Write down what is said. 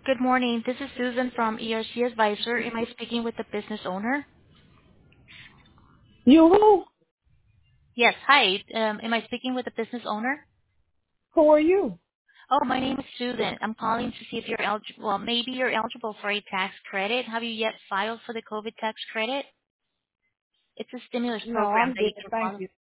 Good morning. This is Susan from ERC Advisor. Am I speaking with the business owner? You who? Yes. Hi. Am I speaking with the business owner? Who are you? Oh, my name is Susan. I'm calling to see if you're eligible. Well, maybe you're eligible for a tax credit. Have you yet filed for the COVID tax credit? It's a stimulus No, program I'm that you good. can Thank follow. you.